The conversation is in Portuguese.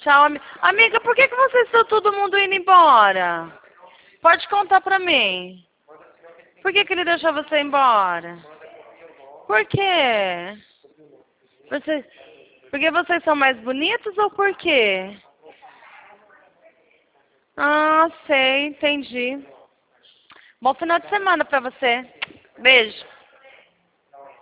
Tchau, amiga, por que vocês estão todo mundo indo embora? Pode contar pra mim. Por que ele deixou você ir embora? Por quê? Vocês... Porque vocês são mais bonitos ou por quê? Ah, sei, entendi. Bom final de semana pra você. Beijo.